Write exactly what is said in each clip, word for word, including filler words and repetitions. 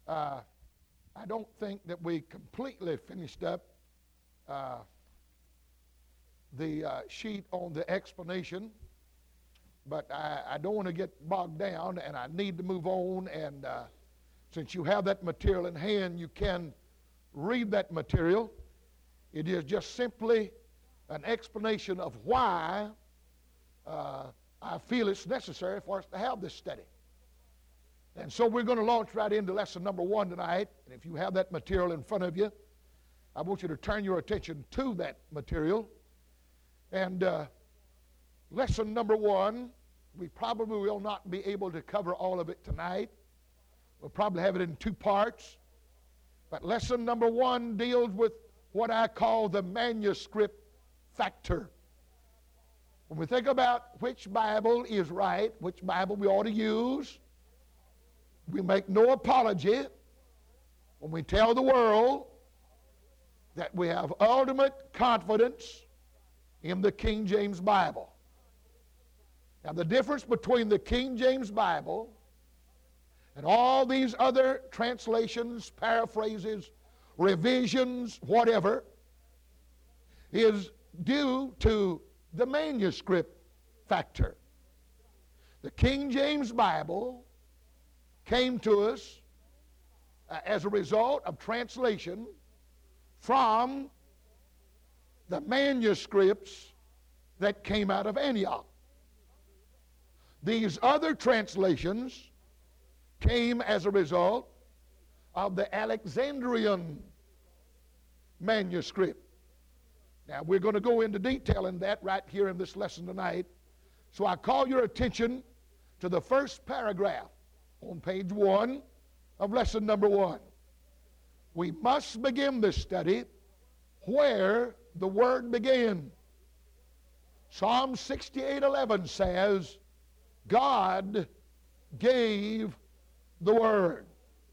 Uh, I don't think that we completely finished up uh, the uh, sheet on the explanation, but I, I don't want to get bogged down, and I need to move on. And uh, since you have that material in hand, you can read that material. It is just simply an explanation of why uh, I feel it's necessary for us to have this study. And so we're going to launch right into lesson number one tonight. And if you have that material in front of you, I want you to turn your attention to that material. And uh, lesson number one, we probably will not be able to cover all of it tonight. We'll probably have it in two parts. But lesson number one deals with what I call the manuscript factor. When we think about which Bible is right, which Bible we ought to use, we make no apology when we tell the world that we have ultimate confidence in the King James Bible. Now, the difference between the King James Bible and all these other translations, paraphrases, revisions, whatever, is due to the manuscript factor. The King James Bible came to us uh, as a result of translation from the manuscripts that came out of Antioch. These other translations came as a result of the Alexandrian manuscript. Now, we're going to go into detail in that right here in this lesson tonight. So I call your attention to the first paragraph on page one of lesson number one. We must begin this study where the Word began. Psalm sixty-eight eleven says, God gave the Word.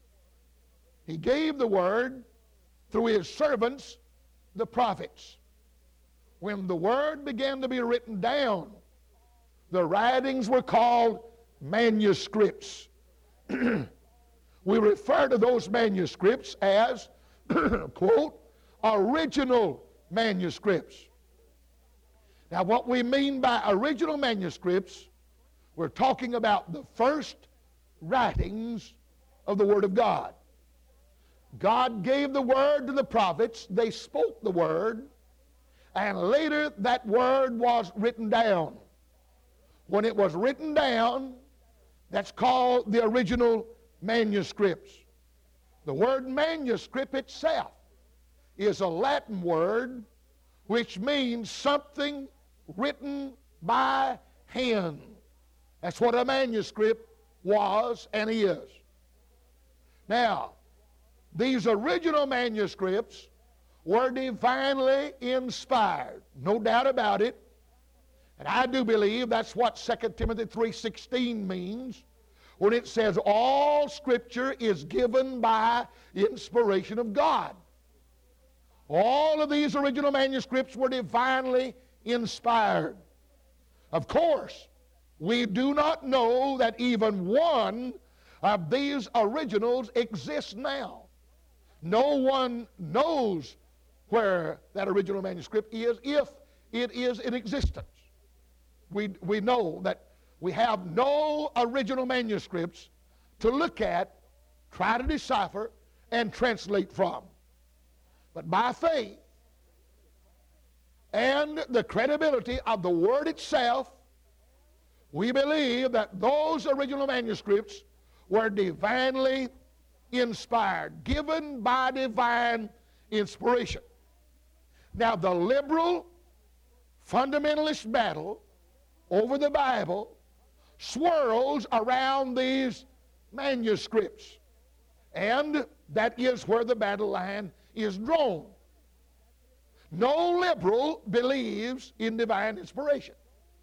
He gave the Word through His servants, the prophets. When the Word began to be written down, the writings were called manuscripts. We refer to those manuscripts as, quote, original manuscripts. Now, what we mean by original manuscripts, we're talking about the first writings of the Word of God. God gave the Word to the prophets. They spoke the Word, and later that Word was written down. When it was written down, that's called the original manuscripts. The word manuscript itself is a Latin word which means something written by hand. That's what a manuscript was and is. Now, these original manuscripts were divinely inspired, no doubt about it. And I do believe that's what Second Timothy three sixteen means when it says all Scripture is given by inspiration of God. All of these original manuscripts were divinely inspired. Of course, we do not know that even one of these originals exists now. No one knows where that original manuscript is if it is in existence. We, we know that we have no original manuscripts to look at, try to decipher, and translate from. But by faith and the credibility of the Word itself, we believe that those original manuscripts were divinely inspired, given by divine inspiration. Now, the liberal fundamentalist battle over the Bible swirls around these manuscripts, and that is where the battle line is drawn. No liberal believes in divine inspiration.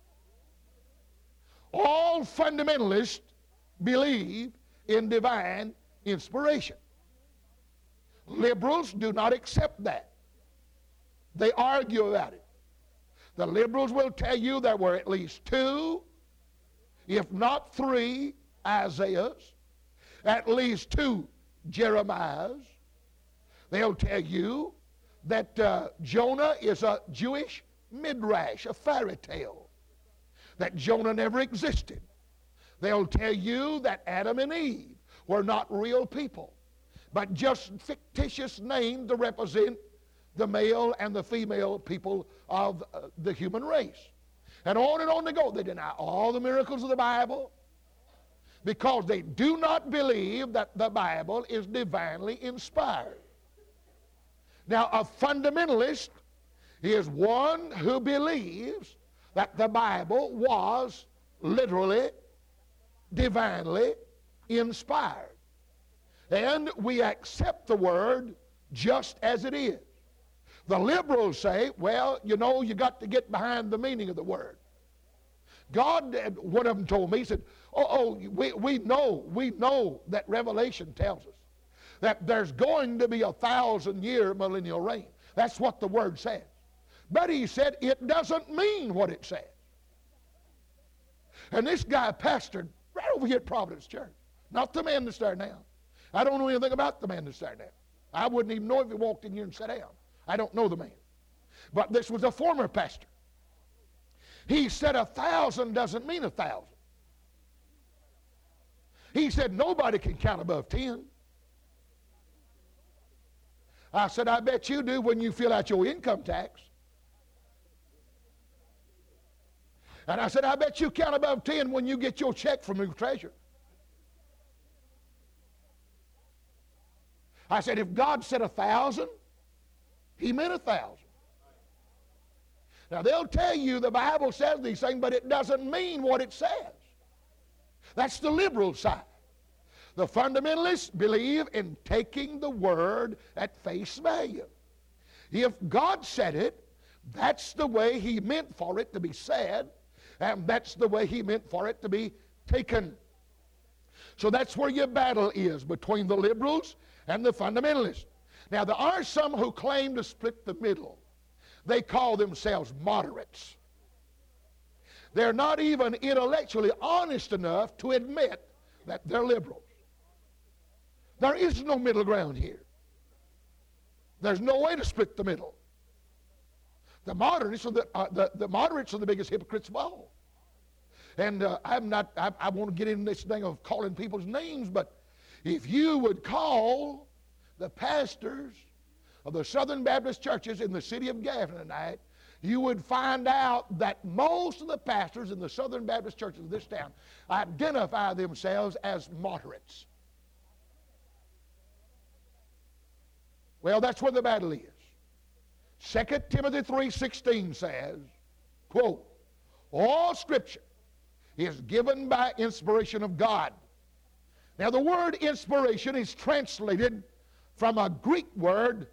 All fundamentalists believe in divine inspiration. Liberals do not accept that. They argue about it. The liberals will tell you there were at least two, if not three, Isaiahs, at least two Jeremiah's. They'll tell you that uh, Jonah is a Jewish midrash, a fairy tale, that Jonah never existed. They'll tell you that Adam and Eve were not real people, but just fictitious names to represent the male and the female people of uh, the human race. And on and on they go. They deny all the miracles of the Bible because they do not believe that the Bible is divinely inspired. Now, a fundamentalist is one who believes that the Bible was literally, divinely inspired. And we accept the word just as it is. The liberals say, well, you know, you got to get behind the meaning of the word. God, one of them told me, he said, oh, oh we, we know, we know that Revelation tells us that there's going to be a thousand-year millennial reign. That's what the word says. But he said, it doesn't mean what it says. And this guy pastored right over here at Providence Church. Not the man that's there now. I don't know anything about the man that's there now. I wouldn't even know if he walked in here and sat down. I don't know the man. But this was a former pastor. He said a thousand doesn't mean a thousand. He said nobody can count above ten. I said, I bet you do when you fill out your income tax. And I said, I bet you count above ten when you get your check from your treasurer. I said, if God said a thousand, he meant a thousand. Now, they'll tell you the Bible says these things, but it doesn't mean what it says. That's the liberal side. The fundamentalists believe in taking the word at face value. If God said it, that's the way he meant for it to be said, and that's the way he meant for it to be taken. So that's where your battle is between the liberals and the fundamentalists. Now, there are some who claim to split the middle. They call themselves moderates. They're not even intellectually honest enough to admit that they're liberals. There is no middle ground here. There's no way to split the middle. The moderates are the, uh, the, the moderates are the biggest hypocrites of all. And uh, I'm not, I, I want to get into this thing of calling people's names, but if you would call the pastors of the Southern Baptist churches in the city of Gaffney tonight, you would find out that most of the pastors in the Southern Baptist churches of this town identify themselves as moderates. Well, that's where the battle is. Second Timothy three sixteen says, quote, all Scripture is given by inspiration of God. Now, the word inspiration is translated from a Greek word,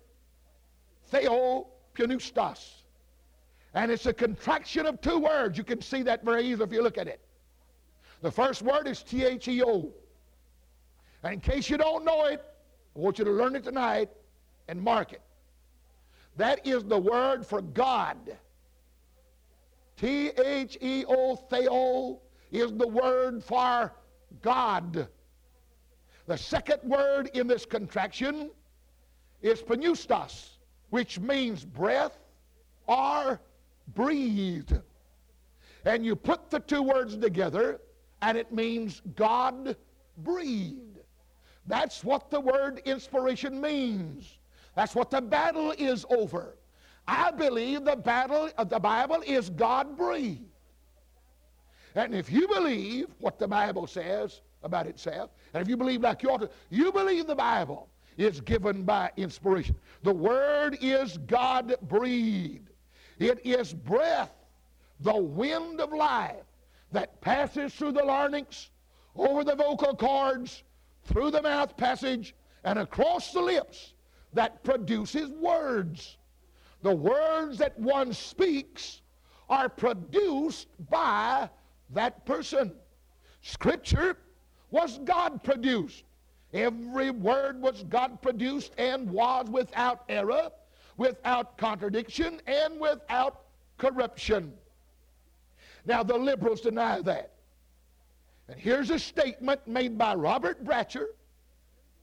theopneustos. And it's a contraction of two words. You can see that very easily if you look at it. The first word is T H E O. And in case you don't know it, I want you to learn it tonight and mark it. That is the word for God. T H E O, theo, is the word for God. The second word in this contraction is pneustos, which means breath or breathed. And you put the two words together, and it means God breathed. That's what the word inspiration means. That's what the battle is over. I believe the battle of the Bible is God breathed. And if you believe what the Bible says about itself, and if you believe like you ought to, you believe the Bible is given by inspiration. The Word is God breathed. It is breath, the wind of life that passes through the larynx, over the vocal cords, through the mouth passage, and across the lips that produces words. The words that one speaks are produced by that person. Scripture was God produced. Every word was God produced and was without error, without contradiction, and without corruption. Now the liberals deny that. And here's a statement made by Robert Bratcher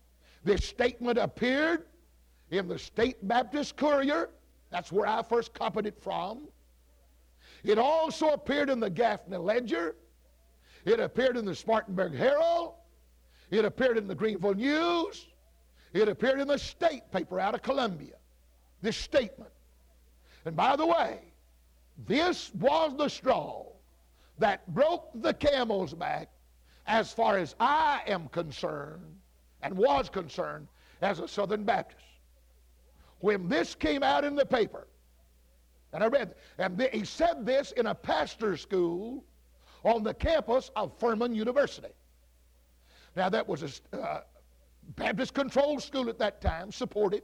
This statement appeared in the State Baptist Courier. That's where I first copied it from. It also appeared in the Gaffney Ledger. It appeared in the Spartanburg Herald. It appeared in the Greenville News. It appeared in the State paper out of Columbia. This statement. And by the way, this was the straw that broke the camel's back as far as I am concerned and was concerned as a Southern Baptist. When this came out in the paper, and I read, and th- he said this in a pastor's school on the campus of Furman University. Now that was a uh, Baptist-controlled school at that time, supported.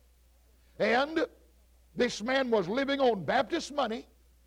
And this man was living on Baptist money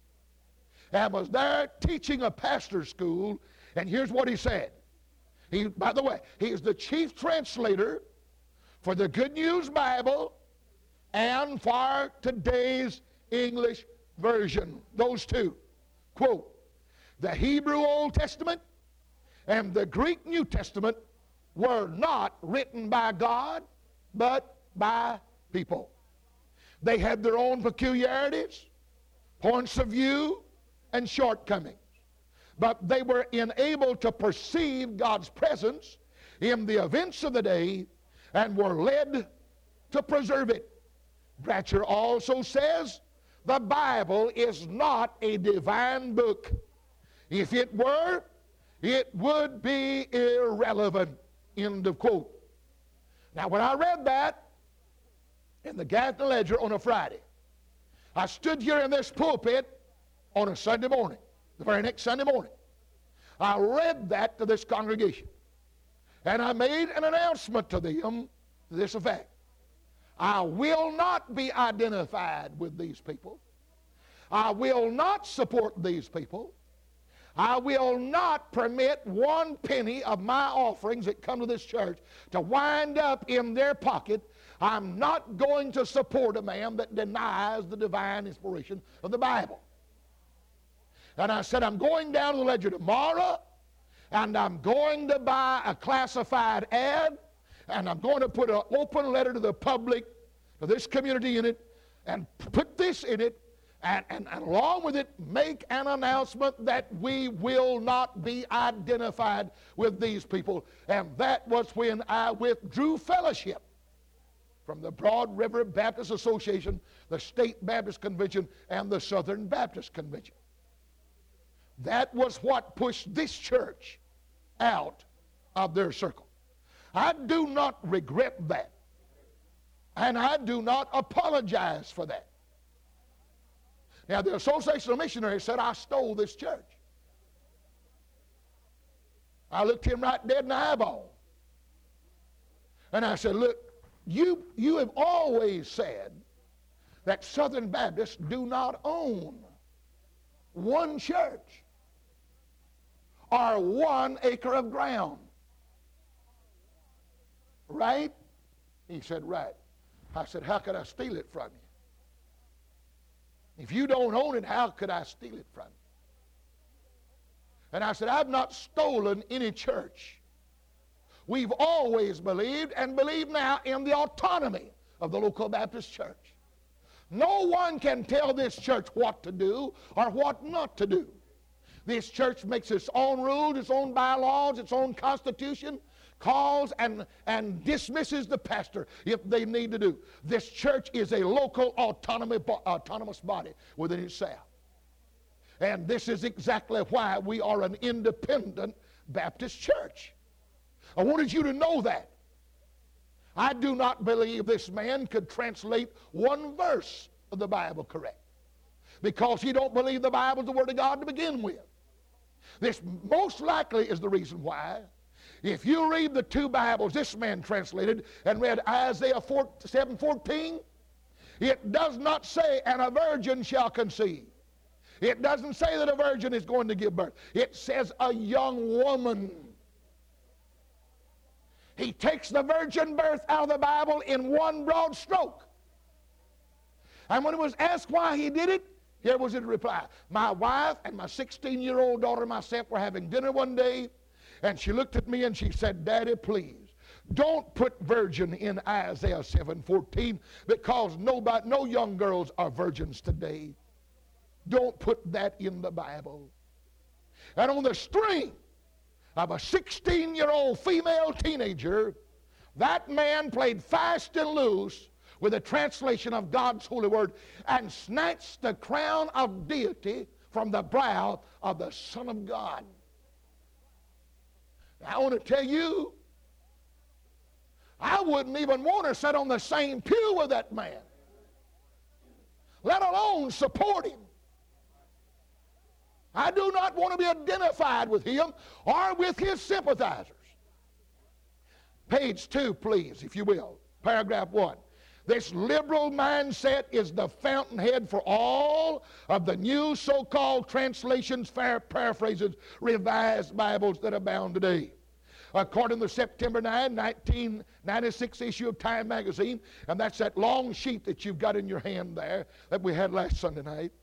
and was there teaching a pastor's school. And here's what he said. He, by the way, he is the chief translator for the Good News Bible and for today's English version. Those two. Quote, the Hebrew Old Testament and the Greek New Testament were not written by God, but by people. They had their own peculiarities, points of view, and shortcomings. But they were enabled to perceive God's presence in the events of the day and were led to preserve it. Bratcher also says the Bible is not a divine book. If it were, it would be irrelevant. End of quote. Now when I read that in the Gaffney Ledger on a Friday, I stood here in this pulpit on a Sunday morning, the very next Sunday morning. I read that to this congregation. And I made an announcement to them to this effect. I will not be identified with these people. I will not support these people. I will not permit one penny of my offerings that come to this church to wind up in their pocket. I'm not going to support a man that denies the divine inspiration of the Bible. And I said, I'm going down to the Ledger tomorrow, and I'm going to buy a classified ad, and I'm going to put an open letter to the public, to this community in it, and put this in it, and, and, and along with it, make an announcement that we will not be identified with these people. And that was when I withdrew fellowship from the Broad River Baptist Association, the State Baptist Convention, and the Southern Baptist Convention. That was what pushed this church out of their circle. I do not regret that. And I do not apologize for that. Now, the Association of Missionaries said I stole this church. I looked him right dead in the eyeball. And I said, look, you, you have always said that Southern Baptists do not own one church or one acre of ground. Right? He said, right. I said, how could I steal it from you? If you don't own it, how could I steal it from you? And I said, I've not stolen any church. We've always believed and believe now in the autonomy of the local Baptist church. No one can tell this church what to do or what not to do. This church makes its own rules, its own bylaws, its own constitution, calls and, and dismisses the pastor if they need to do. This church is a local autonomy, autonomous body within itself. And this is exactly why we are an independent Baptist church. I wanted you to know that. I do not believe this man could translate one verse of the Bible correct, because he don't believe the Bible is the Word of God to begin with. This most likely is the reason why. If you read the two Bibles this man translated and read Isaiah seven fourteen, it does not say, and a virgin shall conceive. It doesn't say that a virgin is going to give birth. It says a young woman. He takes the virgin birth out of the Bible in one broad stroke. And when he was asked why he did it, here was his reply. My wife and my sixteen-year-old daughter and myself were having dinner one day, and she looked at me and she said, Daddy, please, Don't put virgin in Isaiah seven fourteen, because nobody, no young girls are virgins today. Don't put that in the Bible. And on the string of a sixteen-year-old female teenager, that man played fast and loose with a translation of God's holy word and snatched the crown of deity from the brow of the Son of God. I want to tell you, I wouldn't even want to sit on the same pew with that man, let alone support him. I do not want to be identified with him or with his sympathizers. Page two, please, if you will. Paragraph one. This liberal mindset is the fountainhead for all of the new so-called translations, fair paraphrases, revised Bibles that abound today. According to the September ninth, nineteen ninety-six issue of Time magazine, and that's that long sheet that you've got in your hand there that we had last Sunday night.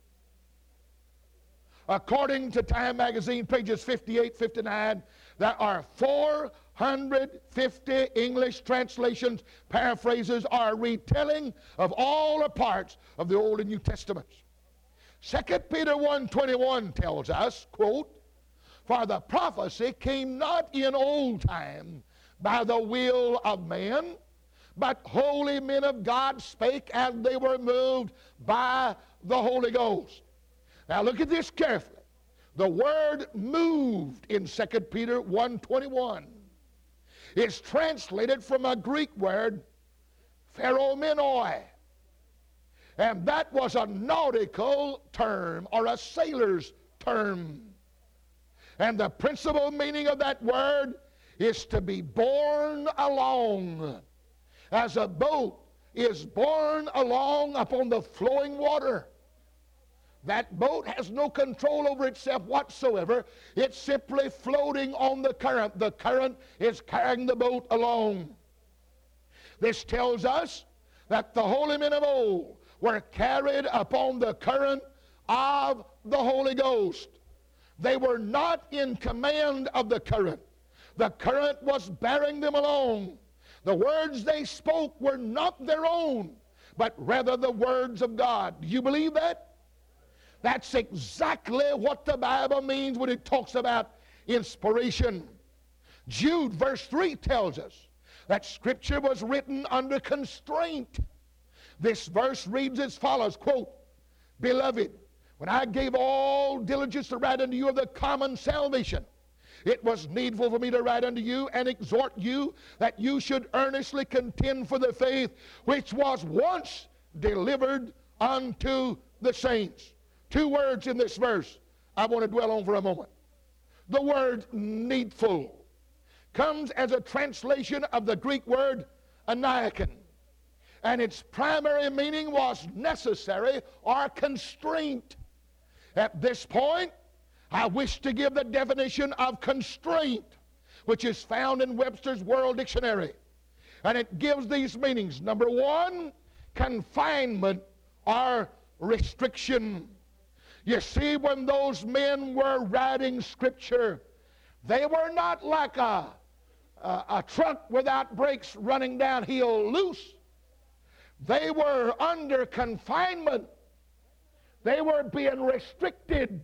According to Time magazine, pages fifty-eight, fifty-nine, there are four hundred fifty English translations, paraphrases, or retelling of all the parts of the Old and New Testaments. Second Peter one twenty-one tells us, quote, "For the prophecy came not in old time by the will of man, but holy men of God spake as they were moved by the Holy Ghost." Now look at this carefully. The word moved in Second Peter one twenty-one is translated from a Greek word, pheromenoi. And that was a nautical term or a sailor's term. And the principal meaning of that word is to be borne along, as a boat is borne along upon the flowing water. That boat has no control over itself whatsoever. It's simply floating on the current. The current is carrying the boat along. This tells us that the holy men of old were carried upon the current of the Holy Ghost. They were not in command of the current. The current was bearing them along. The words they spoke were not their own, but rather the words of God. Do you believe that? That's exactly what the Bible means when it talks about inspiration. Jude verse three tells us that Scripture was written under constraint. This verse reads as follows, quote, "Beloved, when I gave all diligence to write unto you of the common salvation, it was needful for me to write unto you and exhort you that you should earnestly contend for the faith which was once delivered unto the saints." Two words in this verse I want to dwell on for a moment. The word needful comes as a translation of the Greek word aniakon, and its primary meaning was necessary or constraint. At this point, I wish to give the definition of constraint, which is found in Webster's World Dictionary. And it gives these meanings. Number one, confinement or restriction. You see, when those men were writing Scripture, they were not like a, a, a truck without brakes running downhill loose. They were under confinement. They were being restricted.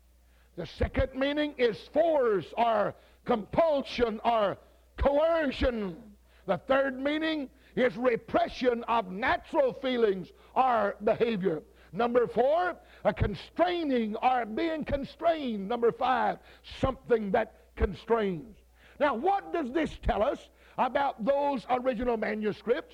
The second meaning is force or compulsion or coercion. The third meaning is repression of natural feelings or behavior. Number four, a constraining or being constrained. Number five, something that constrains. Now, what does this tell us about those original manuscripts?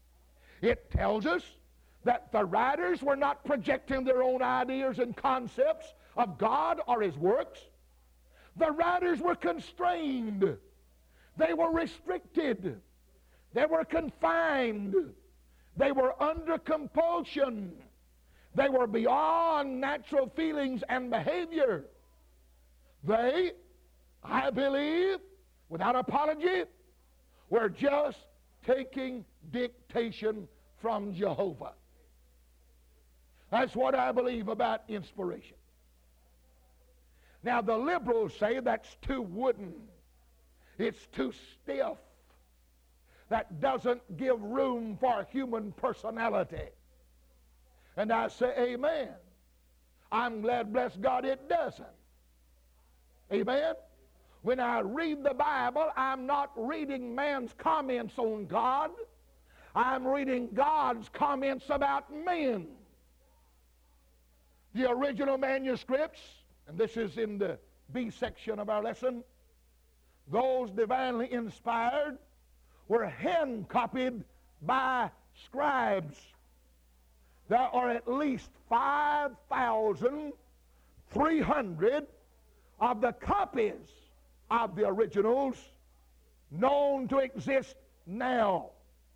It tells us that the writers were not projecting their own ideas and concepts of God or His works. The writers were constrained. They were restricted. They were confined. They were under compulsion. They were beyond natural feelings and behavior. They, I believe, without apology, were just taking dictation from Jehovah. That's what I believe about inspiration. Now, the liberals say that's too wooden. It's too stiff. that doesn't give room for human personality. And I say amen. I'm glad, bless God, it doesn't. Amen? When I read the Bible, I'm not reading man's comments on God. I'm reading God's comments about men. The original manuscripts, and this is in the B section of our lesson, those divinely inspired were hand copied by scribes. There are at least five thousand three hundred of the copies of the originals known to exist now.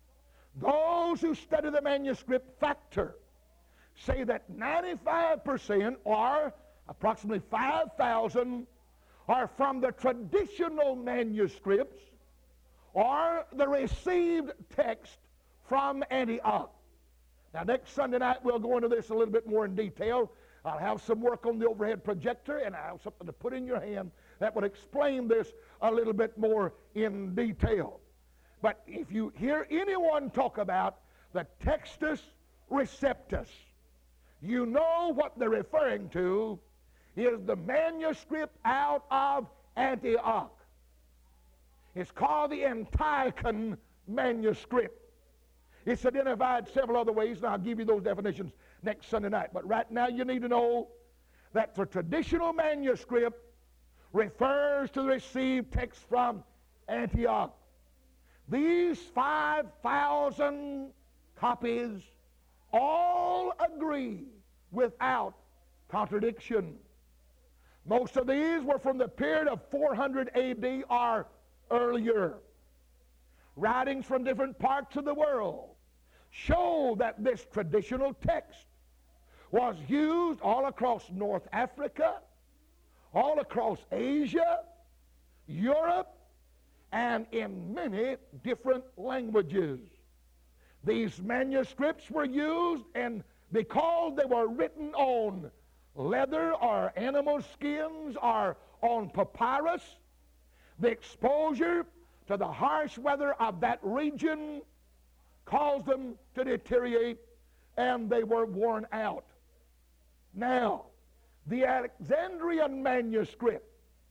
Those who study the manuscript factor say that ninety-five percent, or approximately five thousand, are from the traditional manuscripts or the received text from Antioch. Now, next Sunday night, we'll go into this a little bit more in detail. I'll have some work on the overhead projector, and I'll have something to put in your hand that would explain this a little bit more in detail. But if you hear anyone talk about the Textus Receptus, you know what they're referring to is the manuscript out of Antioch. It's called the Antiochian manuscript. It's identified several other ways, and I'll give you those definitions next Sunday night. But right now you need to know that the traditional manuscript refers to the received text from Antioch. These five thousand copies all agree without contradiction. Most of these were from the period of four hundred A D or earlier. Writings from different parts of the world show that this traditional text was used all across North Africa, all across Asia, Europe, and in many different languages. These manuscripts were used, and because they were written on leather or animal skins or on papyrus, the exposure to the harsh weather of that region caused them to deteriorate, and they were worn out. Now, the Alexandrian manuscript,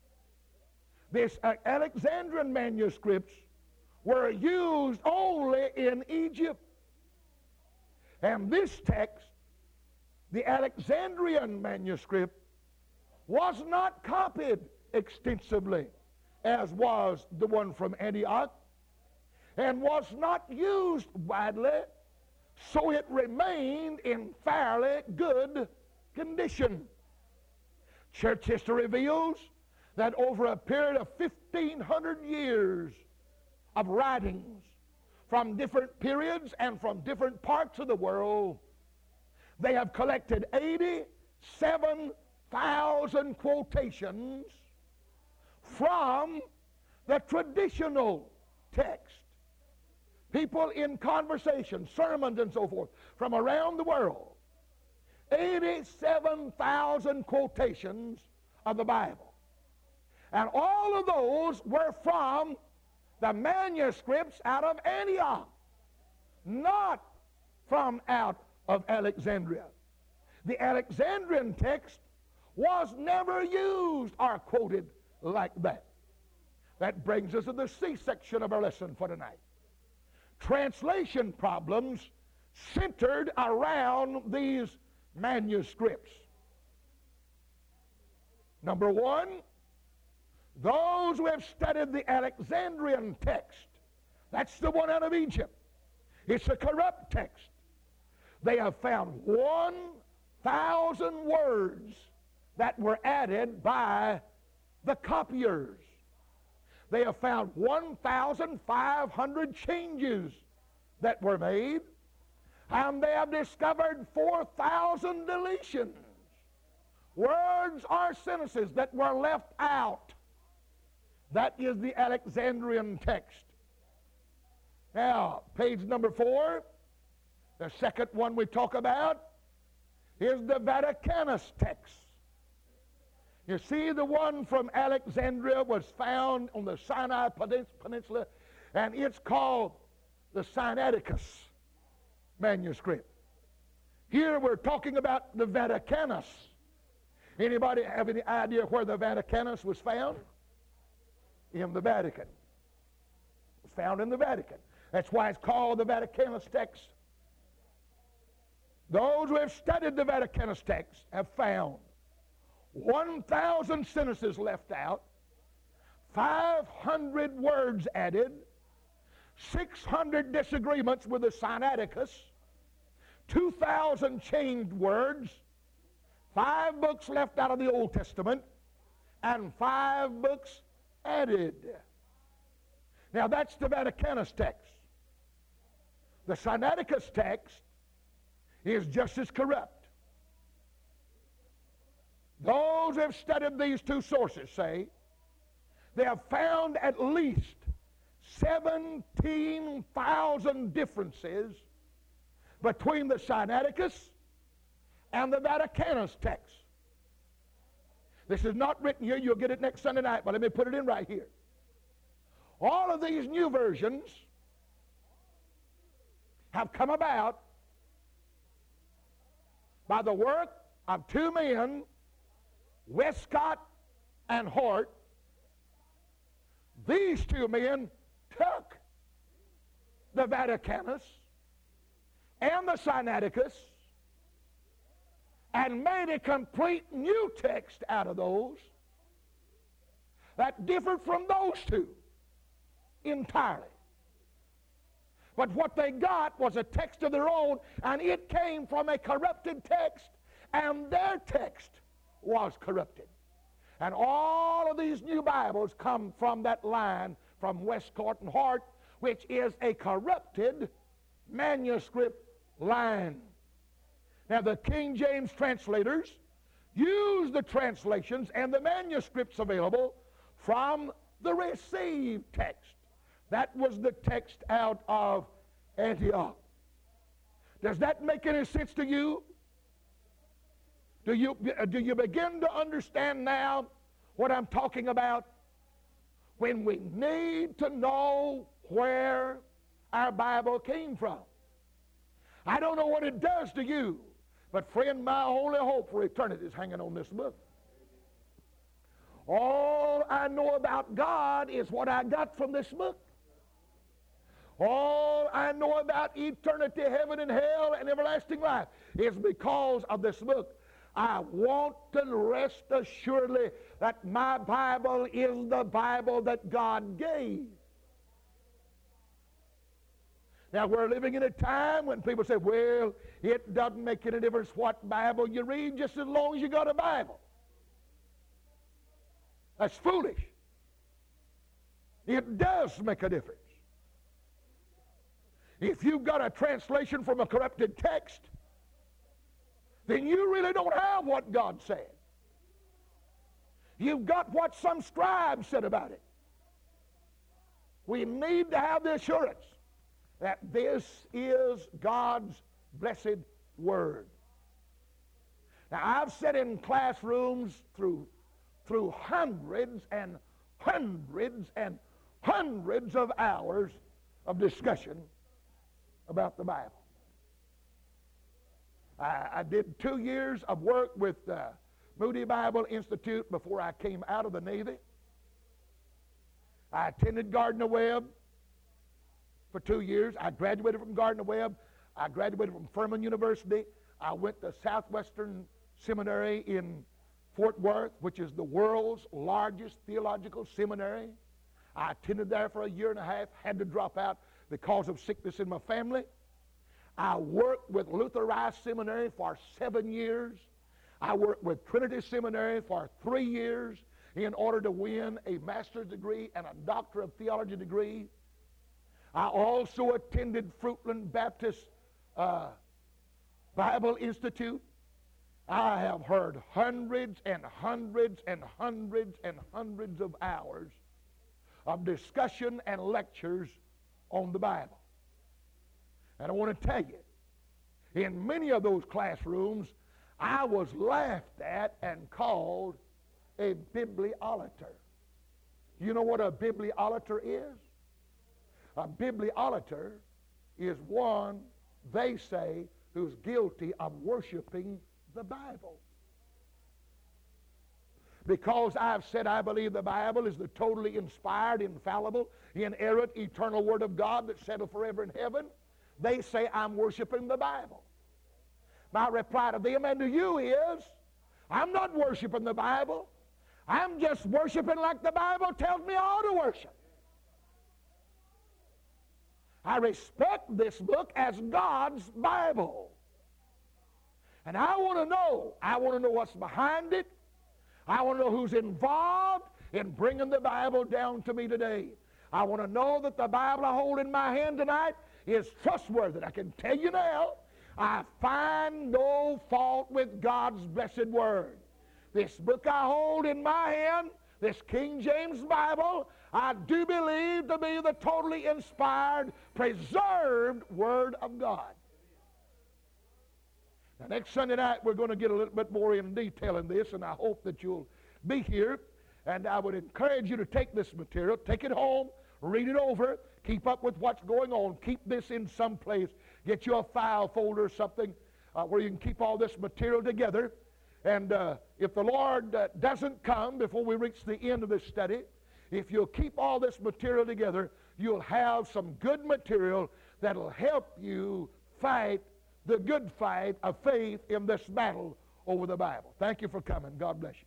this uh, Alexandrian manuscripts were used only in Egypt. And this text, the Alexandrian manuscript, was not copied extensively as was the one from Antioch, and was not used widely, so it remained in fairly good condition. Church history reveals that over a period of fifteen hundred years of writings from different periods and from different parts of the world, they have collected eighty-seven thousand quotations from the traditional text. People in conversation, sermons and so forth from around the world, eighty-seven thousand quotations of the Bible. And all of those were from the manuscripts out of Antioch, not from out of Alexandria. The Alexandrian text was never used or quoted like that. That brings us to the C section of our lesson for tonight. Translation problems centered around these manuscripts. Number one, those who have studied the Alexandrian text, that's the one out of Egypt. It's a corrupt text. They have found one thousand words that were added by the copiers. They have found one thousand five hundred changes that were made, and they have discovered four thousand deletions, words or sentences that were left out. That is the Alexandrian text. Now, page number four, the second one we talk about is the Vaticanus text. You see, the one from Alexandria was found on the Sinai Peninsula, and it's called the Sinaiticus manuscript. Here we're talking about the Vaticanus. Anybody have any idea where the Vaticanus was found? In the Vatican. It was found in the Vatican. That's why it's called the Vaticanus text. Those who have studied the Vaticanus text have found one thousand sentences left out, five hundred words added, six hundred disagreements with the Sinaiticus, two thousand changed words, five books left out of the Old Testament, and five books added. Now that's the Vaticanus text. The Sinaiticus text is just as corrupt. Those who have studied these two sources say they have found at least seventeen thousand differences between the Sinaiticus and the Vaticanus text. This is not written here. You'll get it next Sunday night, but let me put it in right here. All of these new versions have come about by the work of two men, Westcott and Hort. These two men took the Vaticanus and the Sinaiticus and made a complete new text out of those that differed from those two entirely. But what they got was a text of their own, and it came from a corrupted text, and their text was corrupted. And all of these new Bibles come from that line from Westcott and Hort, which is a corrupted manuscript line. Now the King James translators use the translations and the manuscripts available from the received text. That was the text out of Antioch. Does that make any sense to you? Do you, do you begin to understand now what I'm talking about? When we need to know where our Bible came from. I don't know what it does to you, but friend, my only hope for eternity is hanging on this book. All I know about God is what I got from this book. All I know about eternity, heaven and hell, and everlasting life is because of this book. I want to rest assuredly that my Bible is the Bible that God gave. Now, we're living in a time when people say, well, it doesn't make any difference what Bible you read just as long as you got a Bible. That's foolish. It does make a difference. If you've got a translation from a corrupted text, then you really don't have what God said. You've got what some scribe said about it. We need to have the assurance that this is God's blessed Word. Now, I've sat in classrooms through, through hundreds and hundreds and hundreds of hours of discussion about the Bible. I, I did two years of work with uh, Moody Bible Institute before I came out of the Navy. I attended Gardner-Webb for two years. I graduated from Gardner-Webb. I graduated from Furman University. I went to Southwestern Seminary in Fort Worth, which is the world's largest theological seminary. I attended there for a year and a half, had to drop out because of sickness in my family. I worked with Luther Rice Seminary for seven years. I worked with Trinity Seminary for three years in order to win a master's degree and a doctor of theology degree. I also attended Fruitland Baptist uh, Bible Institute. I have heard hundreds and hundreds and hundreds and hundreds of hours of discussion and lectures on the Bible. And I want to tell you, in many of those classrooms, I was laughed at and called a bibliolater. You know what a bibliolater is? A bibliolater is one, they say, who's guilty of worshiping the Bible. Because I've said I believe the Bible is the totally inspired, infallible, inerrant, eternal Word of God that's settled forever in heaven, they say I'm worshiping the Bible. My reply to them and to you is, I'm not worshiping the Bible. I'm just worshiping like the Bible tells me I ought to worship. I respect this book as God's Bible. And I want to know, I want to know what's behind it. I want to know who's involved in bringing the Bible down to me today. I want to know that the Bible I hold in my hand tonight is trustworthy. I can tell you now, I find no fault with God's blessed Word. This book I hold in my hand, this King James Bible, I do believe to be the totally inspired, preserved Word of God. Now, next Sunday night, we're going to get a little bit more in detail in this, and I hope that you'll be here. And I would encourage you to take this material, take it home, read it over, keep up with what's going on. Keep this in some place. Get you a file folder or something uh, where you can keep all this material together. And uh, if the Lord uh, doesn't come before we reach the end of this study, if you'll keep all this material together, you'll have some good material that'll help you fight the good fight of faith in this battle over the Bible. Thank you for coming. God bless you.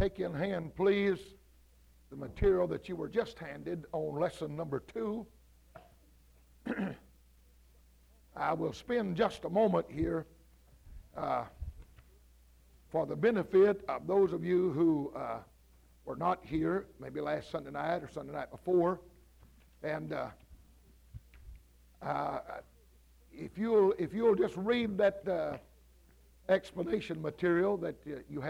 take in hand, please, the material that you were just handed on lesson number two. I will spend just a moment here uh, for the benefit of those of you who uh, were not here, maybe last Sunday night or Sunday night before. And uh, uh, if you'll if you'll just read that uh, explanation material that uh, you have.